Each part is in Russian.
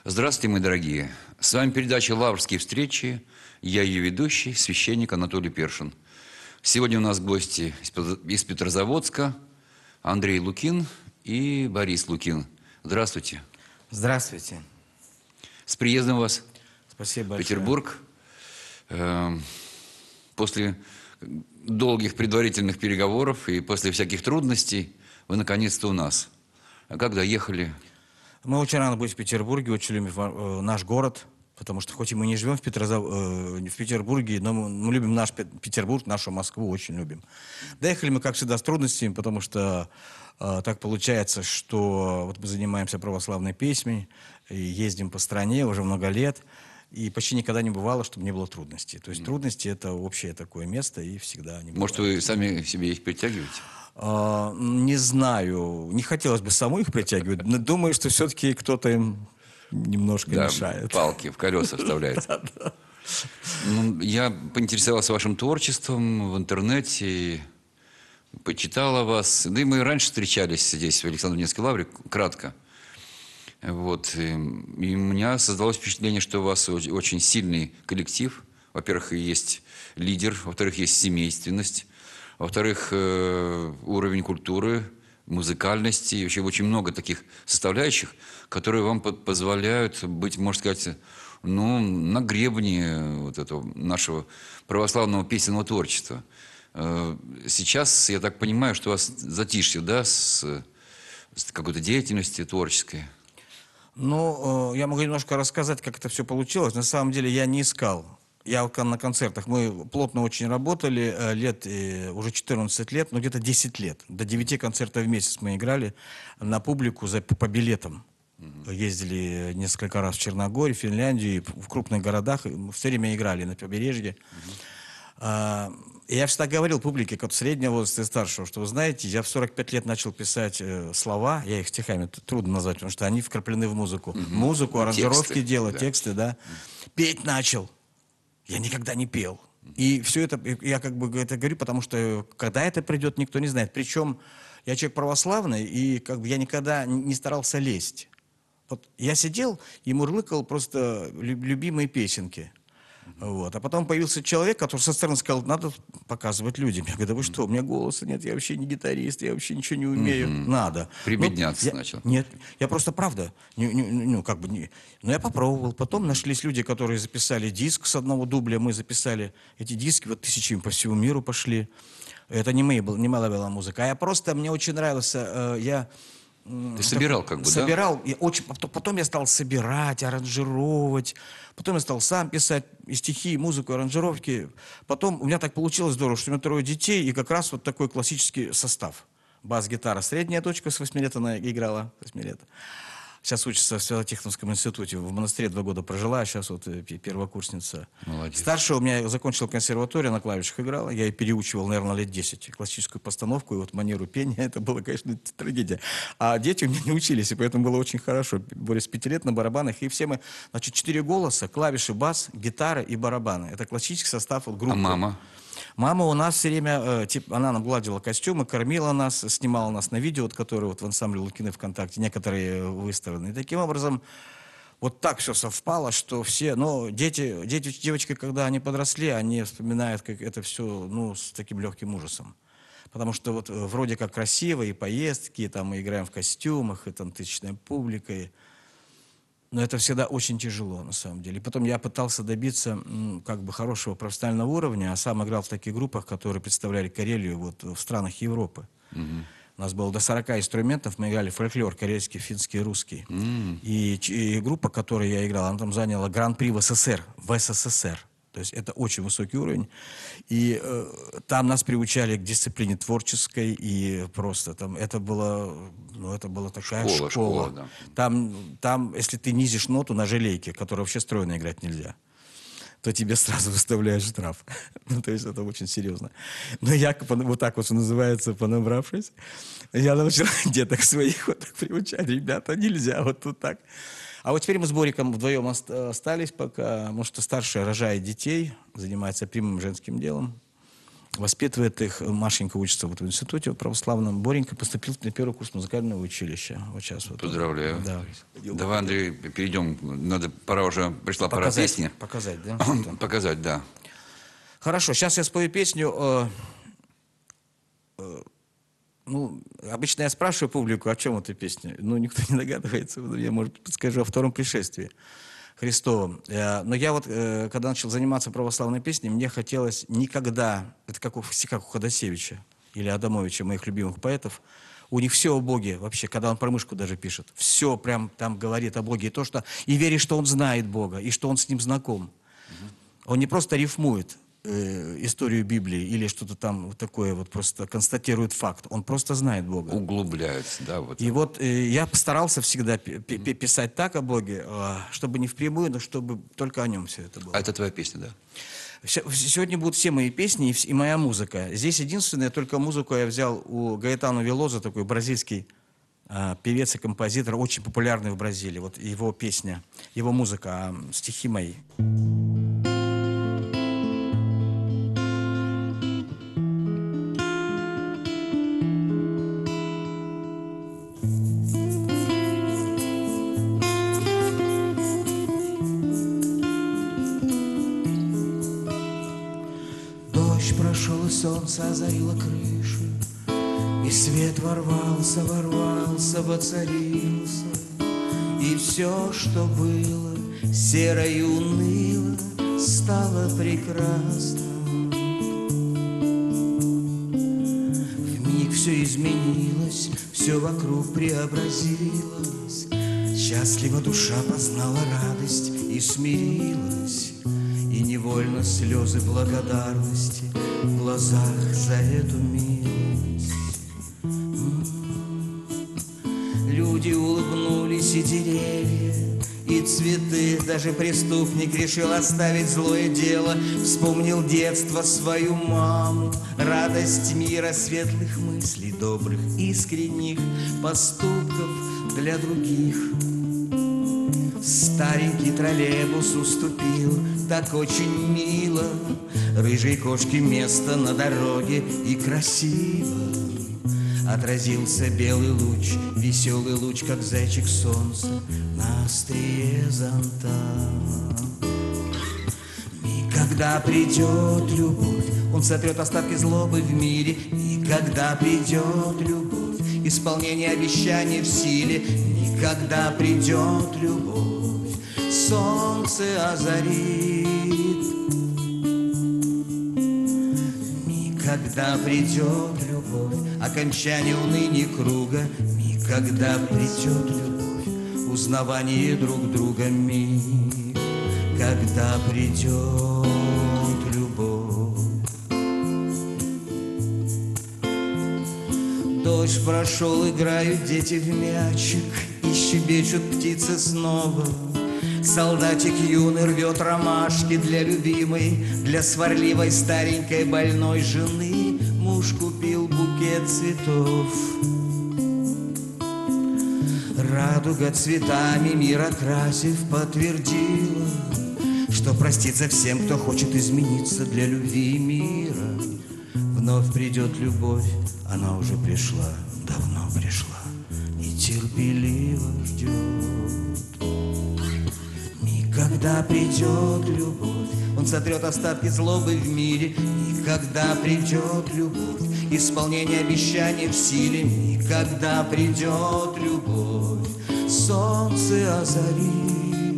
Здравствуйте, мои дорогие. С вами передача «Лаврские встречи». Я ее ведущий, священник Анатолий Першин. Сегодня у нас гости из Петрозаводска. Андрей Лукин и Борис Лукин. Здравствуйте. Здравствуйте. С приездом вас Спасибо в большое. Петербург. После долгих предварительных переговоров и после всяких трудностей вы наконец-то у нас. А как доехали? Мы очень рано быть в Петербурге, очень любим наш город, потому что хоть и мы не живем в Петербурге, но мы любим наш Петербург, нашу Москву очень любим. Доехали мы, как всегда, с трудностями, потому что так получается, что вот мы занимаемся православной песней, и ездим по стране уже много лет, и почти никогда не бывало, чтобы не было трудностей. То есть трудности — это общее такое место, и всегда они бывают. Может, вы сами себе их притягиваете? Не знаю, не хотелось бы самой их притягивать, но думаю, что все-таки кто-то им немножко мешает. Палки в колеса вставляет. Я поинтересовался вашим творчеством в интернете, почитал о вас. Да и мы раньше встречались здесь, в Александро-Невской лавре, кратко. Вот. И у меня создалось впечатление, что у вас очень сильный коллектив. Во-первых, есть лидер, во-вторых, есть семейственность, во-вторых, уровень культуры, музыкальности. И вообще очень много таких составляющих, которые вам позволяют быть, можно сказать, на гребне вот этого нашего православного песенного творчества. Сейчас, я так понимаю, что у вас затишье, да, с какой-то деятельностью творческой? Ну, я могу немножко рассказать, как это все получилось. На самом деле я не искал. Я на концертах, мы плотно очень работали, уже 14 лет, но где-то 10 лет. До 9 концертов в месяц мы играли на публику по билетам. Ездили несколько раз в Черногорию, Финляндию, в крупных городах. Все время играли на побережье. И я всегда говорил публике, как среднего возраста и старшего, что, вы знаете, я в 45 лет начал писать слова, я их стихами трудно назвать, потому что они вкраплены в музыку. Музыку, аранжировки делать, тексты, да. Петь начал. Я никогда не пел. И все это, я как бы это говорю, потому что когда это придет, никто не знает. Причем я человек православный, и как бы я никогда не старался лезть. Вот я сидел и мурлыкал просто любимые песенки. Вот. А потом появился человек, который со стороны сказал: надо показывать людям. Я говорю: да вы что, у меня голоса нет, я вообще не гитарист, я вообще ничего не умею. Надо. Прибедняться начал. Нет, я просто, правда, но я попробовал. Потом нашлись люди, которые записали диск с одного дубля, мы записали эти диски, вот тысячами по всему миру пошли. Это не моя была музыка, мне очень нравился, Ты собирал как бы, да? собирал, потом я стал собирать, аранжировать, потом я стал сам писать и стихи, и музыку, и аранжировки. Потом у меня так получилось здорово, что у меня 3 детей, и как раз вот такой классический состав. Бас-гитара, средняя дочка с 8 лет, она играла, 8 лет. Сейчас учится в Свято-Тихоновском институте, в монастыре 2 года прожила, а сейчас вот первокурсница. Молодец. Старшая у меня закончила консерваторию, на клавишах играла, я ее переучивал, наверное, лет 10. Классическую постановку и вот манеру пения, это было, конечно, трагедия. А дети у меня не учились, и поэтому было очень хорошо. Более с 5 лет на барабанах, и все мы, значит, 4 голоса, клавиши, бас, гитара и барабаны. Это классический состав вот, группы. А мама? Мама у нас все время, она нам гладила костюмы, кормила нас, снимала нас на видео, вот, которые вот в ансамбле Лукины ВКонтакте, некоторые выставлены. И таким образом, вот так все совпало, что все, девочки, когда они подросли, они вспоминают, как это все, с таким легким ужасом. Потому что вот вроде как красиво, и поездки, и там мы играем в костюмах, и там тысячная публика, но это всегда очень тяжело, на самом деле. И потом я пытался добиться как бы хорошего профессионального уровня, а сам играл в таких группах, которые представляли Карелию вот, в странах Европы. У нас было до 40 инструментов, мы играли фольклор, карельский, финский, русский. И группа, которой я играл, она там заняла гран-при в СССР. То есть это очень высокий уровень. И там нас приучали к дисциплине творческой, и просто там это была такая школа. Да. Там, если ты низишь ноту на желейке, которую вообще стройно играть нельзя, то тебе сразу выставляют штраф. То есть это очень серьезно. Но я вот так вот, что называется, понабравшись, я научил деток своих вот так приучать. Ребята, нельзя вот тут так. А вот теперь мы с Бориком вдвоем остались пока, потому что старшая рожает детей, занимается прямым женским делом. воспитывает их. Машенька учится вот в институте православном. Боренька поступил на первый курс музыкального училища. Вот сейчас вот. Поздравляю. Да. Давай, Андрей, перейдем. Пора уже, пришла пора песни. Показать, да? Показать, да. Хорошо, сейчас я спою песню. Ну, обычно я спрашиваю публику, о чем эта песня. Ну, никто не догадывается. Я, может, подскажу о втором пришествии Христовом. Но я вот, когда начал заниматься православной песней, мне хотелось никогда, это как у Ходосевича или Адамовича, моих любимых поэтов, у них все о Боге вообще, когда он про мышку даже пишет. Все прям там говорит о Боге. И верит, что он знает Бога, и что он с ним знаком. Он не просто рифмует историю Библии или что-то там вот такое, вот просто констатирует факт. Он просто знает Бога. Углубляется, да. Вот. И вот я постарался всегда писать так о Боге, чтобы не впрямую, но чтобы только о нем все это было. А это твоя песня, да? Сегодня будут все мои песни и моя музыка. Здесь единственное, только музыку я взял у Гаэтано Велоза, такой бразильский певец и композитор, очень популярный в Бразилии. Вот его песня, его музыка, а стихи мои. Дождь прошел, и солнце озарило крыши, и свет ворвался, воцарился, и все, что было серо и уныло, стало прекрасным. Вмиг все изменилось, все вокруг преобразилось. Счастливо душа познала радость и смирилась, и невольно слезы благодарности в глазах за эту милость. Люди улыбнулись, и деревья, и цветы. Даже преступник решил оставить злое дело. Вспомнил детство, свою маму, радость мира, светлых мыслей, добрых, искренних поступков для других. Старенький троллейбус уступил, так очень мило, рыжей кошке место на дороге, и красиво отразился белый луч, веселый луч, как зайчик солнца на острие зонта. И когда придет любовь, он сотрет остатки злобы в мире. И когда придет любовь, исполнение обещаний в силе. И когда придет любовь, солнце озарит. И когда придет любовь, окончание уныния круга. И когда придет любовь, узнавание друг друга. Миг, когда придет любовь. Дождь прошел, играют дети в мячик, и щебечут птицы снова. Солдатик юный рвет ромашки для любимой, для сварливой старенькой больной жены. Муж купил букет цветов. Радуга цветами мир окрасив подтвердила, что простится всем, кто хочет измениться для любви и мира. Вновь придет любовь, она уже пришла, давно пришла, и терпеливо ждет. И когда придет любовь, он сотрет остатки злобы в мире. И когда придет любовь, исполнение обещаний в силе. И когда придет любовь, солнце озарит.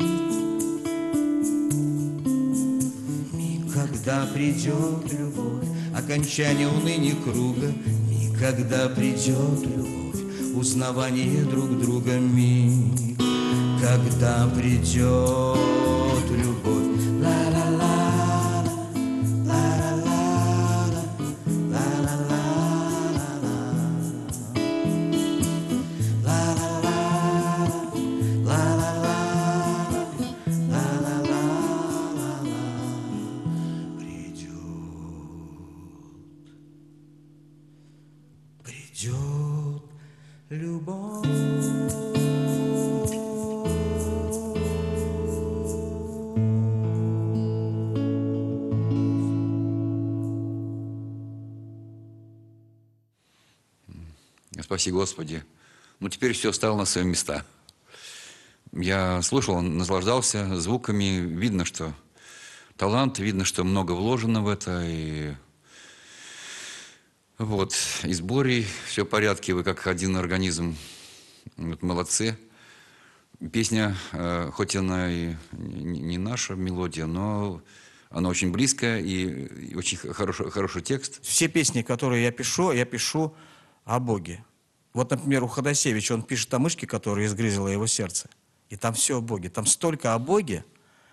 И когда придет любовь, окончание уныния круга. И когда придет любовь, узнавание друг друга. Миг, когда придет любовь. Ла-ла-ла, ла-ла-ла, ла-ла-ла, ла-ла-ла, ла-ла-ла, ла-ла-ла. Придет любовь. спаси Господи. Ну, теперь все стало на свои места. Я слушал, наслаждался звуками. Видно, что талант, видно, что много вложено в это. И вот, и с Борей все в порядке, вы как один организм. Вот, молодцы. Песня, хоть она и не наша мелодия, но она очень близкая и очень хороший текст. Все песни, которые я пишу о Боге. Вот, например, у Ходосевича он пишет о мышке, которая изгрызла его сердце. И там все о Боге. Там столько о Боге,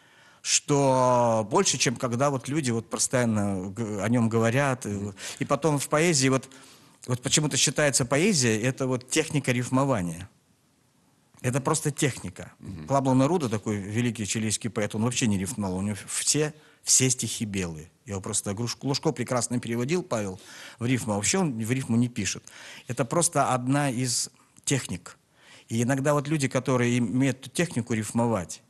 что больше, чем когда вот люди вот постоянно о нем говорят. И потом в поэзии, вот почему-то считается поэзия, это вот техника рифмования. Это просто техника. Пабло Неруда, такой великий чилийский поэт, он вообще не рифмовал. У него все стихи белые. Я его просто Глушко прекрасно переводил, Павел, в рифму. А вообще он в рифму не пишет. Это просто одна из техник. И иногда вот люди, которые имеют эту технику рифмовать,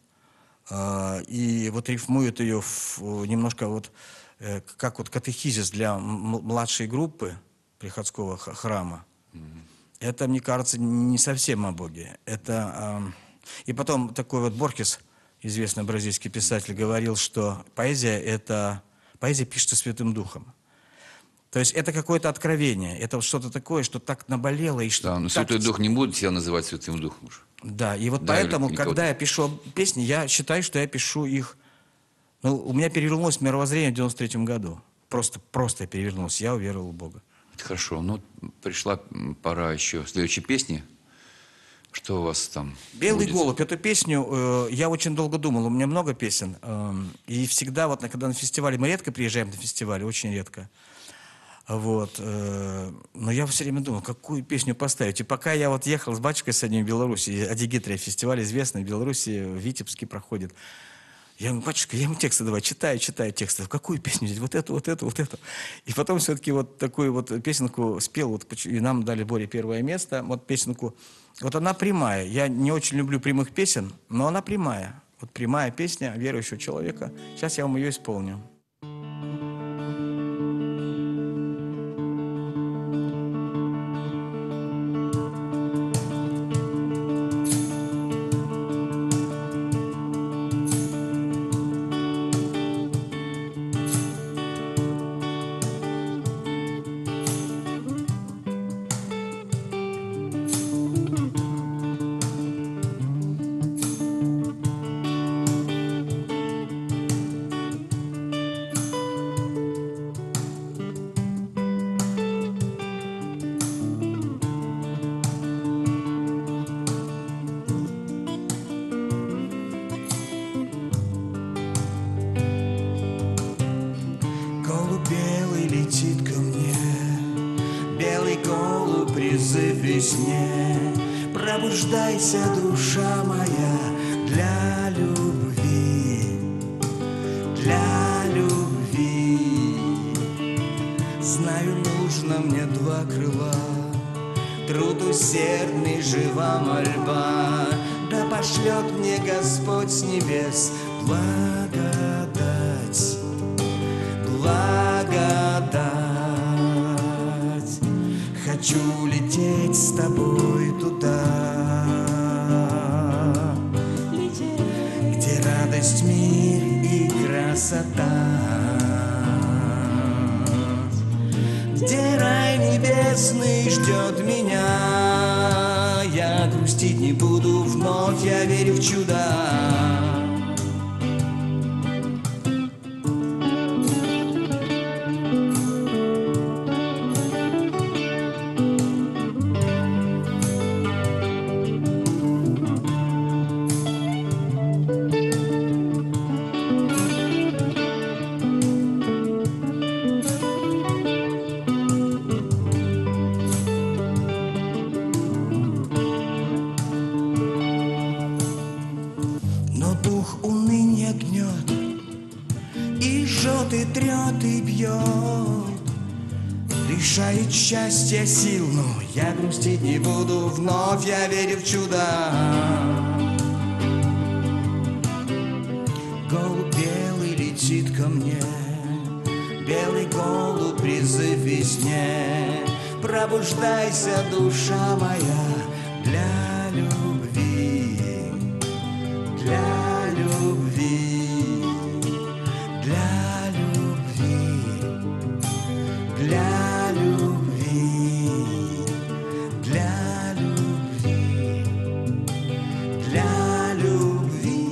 и вот рифмуют ее немножко вот, как вот катехизис для младшей группы приходского храма, это, мне кажется, не совсем о Боге. Это, и потом такой вот Борхес, известный бразильский писатель, говорил, что поэзия пишется Святым Духом. То есть это какое-то откровение, это вот что-то такое, что так наболело. И что Да, но Святой Дух не будет себя называть Святым Духом уже. Да, и вот Да, поэтому, или когда я пишу песни, я считаю, что я пишу их... Ну, у меня перевернулось мировоззрение в 93-м году. Просто перевернулось. Я уверовал в Бога. Это хорошо. Ну, пришла пора еще следующей песни. Что у вас там «Белый будет? голубь». Эту песню я очень долго думал. У меня много песен. И всегда, вот, когда на фестивале, мы редко приезжаем на фестивале, очень редко. Вот. Но я все время думал, какую песню поставить. И пока я вот ехал с батюшкой с одним в Беларуси, Адигитрия, фестиваль известный в Беларуси, в Витебске проходит. Я говорю, батюшка, я ему тексты давай, читаю тексты. Какую песню взять? Вот эту. И потом все-таки вот такую вот песенку спел, вот, и нам дали Боре первое место. Вот песенку, вот она прямая. Я не очень люблю прямых песен, но она прямая. Вот прямая песня верующего человека. Сейчас я вам ее исполню. Призыв весне, пробуждайся, душа моя, для любви, для любви. Знаю, нужно мне два крыла, труд усердный, жива мольба, да пошлет мне Господь с небес благодать, благодать. Хочу лететь с тобой туда, где радость, мир и красота, где рай небесный ждет меня. Я грустить не буду вновь, я верю в чудо. И трет, и бьет, лишает счастья сил, но я грустить не буду вновь, я верю в чудо. Голубь белый ко мне, белый голубь, призыв весне. пробуждайся, душа моя, для любви, для любви, для любви, для любви, для любви, для любви.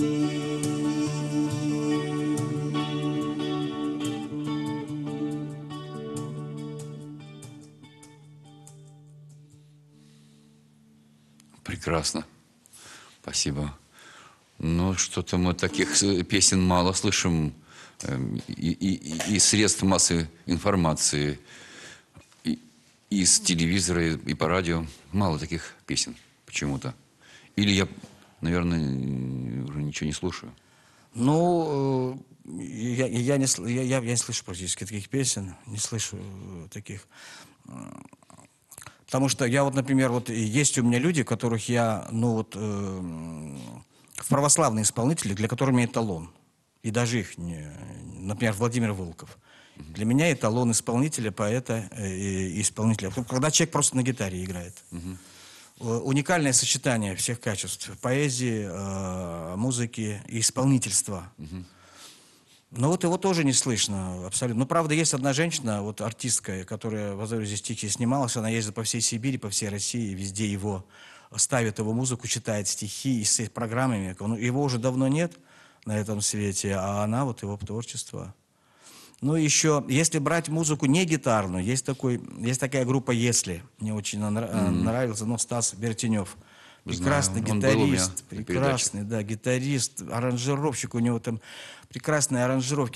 Прекрасно. Спасибо. Ну, что-то мы таких песен мало слышим. И средств массовой информации, и из телевизора, и по радио. Мало таких песен почему-то. Или я, наверное, уже ничего не слушаю. Ну, я не слышу практически таких песен, не слышу таких. Потому что я вот, например, вот есть у меня люди, которых я, ну вот, православные исполнители, для которых у меня эталон. И даже их, например, Владимир Волков. Для меня эталон исполнителя, поэта и исполнителя. Когда человек просто на гитаре играет. Уникальное сочетание всех качеств. Поэзии, музыки и исполнительства. Но вот его тоже не слышно абсолютно. Ну, правда, есть одна женщина, вот артистка, которая в «Азоре стихи» снималась. Она ездит по всей Сибири, по всей России, везде его ставит его музыку, читает стихи и с программами. Ну, его уже давно нет на этом свете, а она, вот его творчество. Ну, еще, если брать музыку не гитарную, есть такая группа «Если». Мне очень нравился, ну, Стас Бертенев. Прекрасный гитарист, прекрасный, да, гитарист, аранжировщик, у него там прекрасные аранжировки.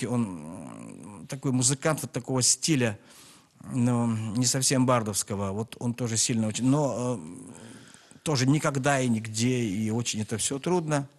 Он такой музыкант вот такого стиля, но не совсем бардовского. Вот он тоже сильно очень, но тоже никогда и нигде, и очень это все трудно.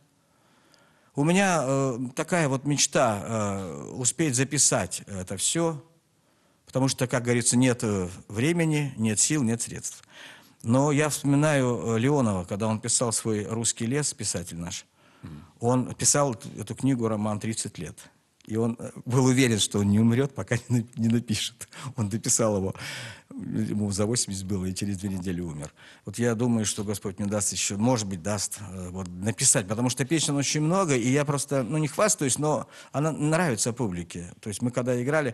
У меня такая вот мечта успеть записать это все, потому что, как говорится, нет времени, нет сил, нет средств. Но я вспоминаю Леонова, когда он писал свой «Русский лес», писатель наш. Он писал эту книгу, роман, 30 лет. И он был уверен, что он не умрет, пока не напишет. Он дописал его, ему за 80 было, и через 2 недели умер. Вот я думаю, что Господь мне даст еще, может быть, даст вот, написать, потому что песен очень много, и я просто, ну, не хвастаюсь, но она нравится публике. То есть мы когда играли,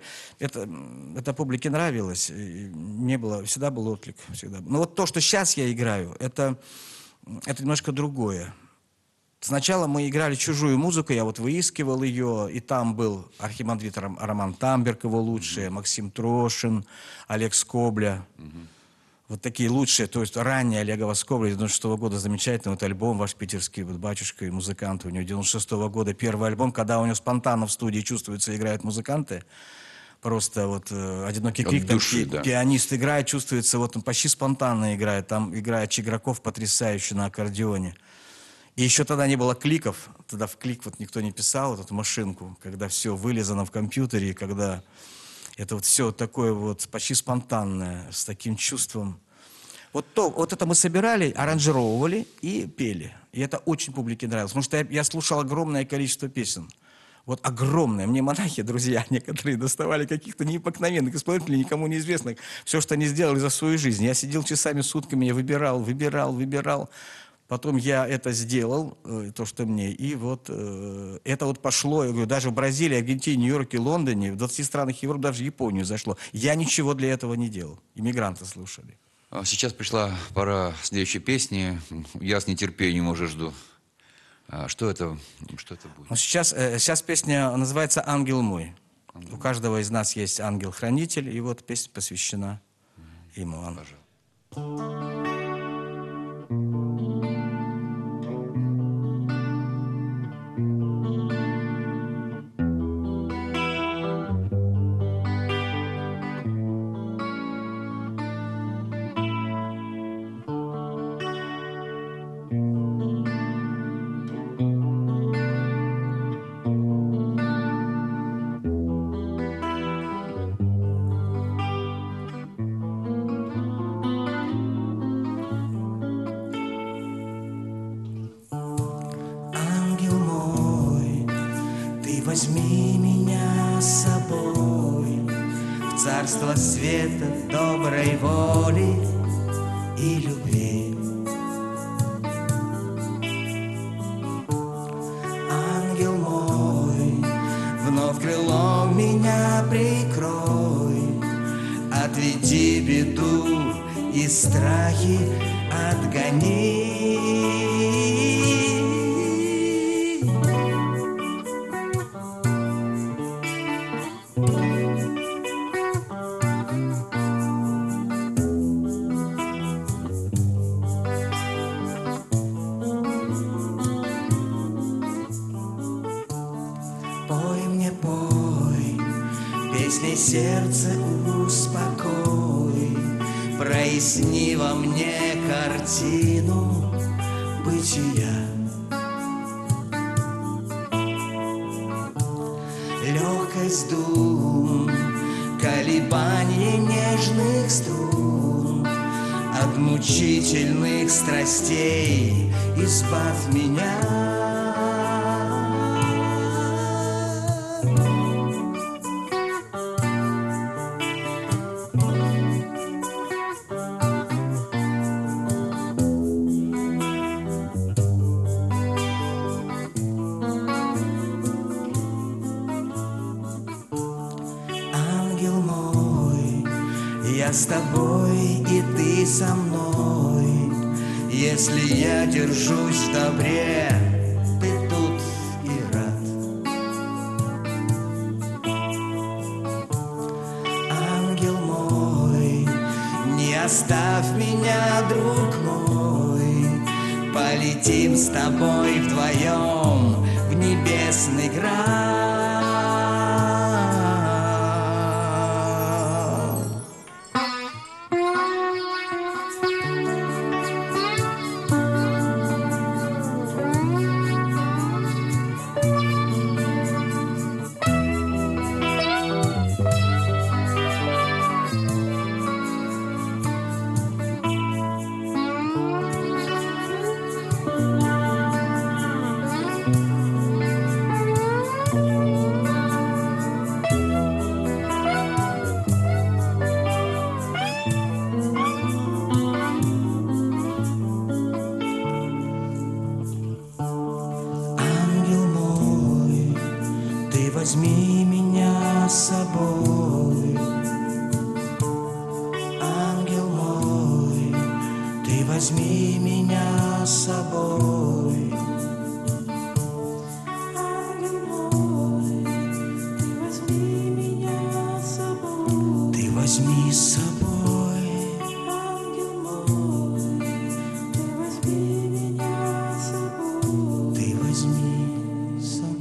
это публике нравилось, не было, всегда был отклик. Всегда. Но вот то, что сейчас я играю, это немножко другое. Сначала мы играли чужую музыку, я вот выискивал ее, и там был архимандрит Роман Тамберг, его лучшие, Максим Трошин, Олег Скобля. Вот такие лучшие, то есть ранние Олега Скобля, 96-го года, замечательный вот альбом ваш питерский, вот батюшка и музыканты, у него 96-го года первый альбом, когда у него спонтанно в студии чувствуется, играют музыканты. Просто вот «Одинокий крик», там пианист играет, чувствуется, вот он почти спонтанно играет, там играет Чиграков потрясающе на аккордеоне. И еще тогда не было кликов, тогда в клик вот никто не писал, вот эту машинку, когда все вылезано в компьютере, когда это вот все такое вот почти спонтанное, с таким чувством. Вот это мы собирали, аранжировали и пели. И это очень публике нравилось, потому что я слушал огромное количество песен. Вот огромное. Мне монахи, друзья, некоторые доставали каких-то необыкновенных исполнителей, никому неизвестных. Все, что они сделали за свою жизнь. Я сидел часами, сутками, я выбирал. Потом я это сделал, то, что мне, и вот это вот пошло, я говорю, даже в Бразилии, Аргентине, Нью-Йорке, Лондоне, в 20 странах Европы, даже в Японию зашло. Я ничего для этого не делал. Иммигранты слушали. Сейчас пришла пора следующей песни. Я с нетерпением уже жду. Что это будет? Ну, сейчас песня называется «Ангел мой». У каждого из нас есть ангел-хранитель, и вот песня посвящена ему. Пожалуйста. Возьми меня с собой в царство света, доброй воли и любви. Ангел мой, вновь крылом меня прикрой, отведи беду и страхи отгони. Пой мне, пой, песней сердце успокой, проясни во мне картину бытия. Легкость дум, колебанье нежных струн, от мучительных страстей избавь меня. Ангел мой, я с тобой и ты со мной. Если я держусь в добре, ты тут и рад. Ангел мой, не оставь меня, друг мой, полетим с тобой вдвоем в небесный град. Возьми меня с собой, ангел мой, ты возьми меня с собой. Ангел мой, ты возьми меня с собой. Ты возьми с собой, ангел мой, ты возьми меня с собой. Ты возьми с собой.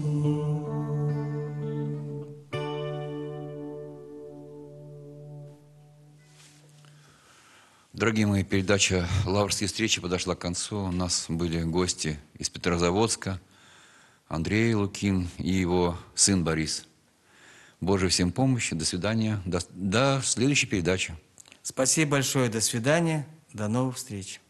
Дорогие мои, передача «Лаврские встречи» подошла к концу. У нас были гости из Петрозаводска, Андрей Лукин и его сын Борис. Божьей всем помощи, до свидания, до следующей передачи. Спасибо большое, до свидания, до новых встреч.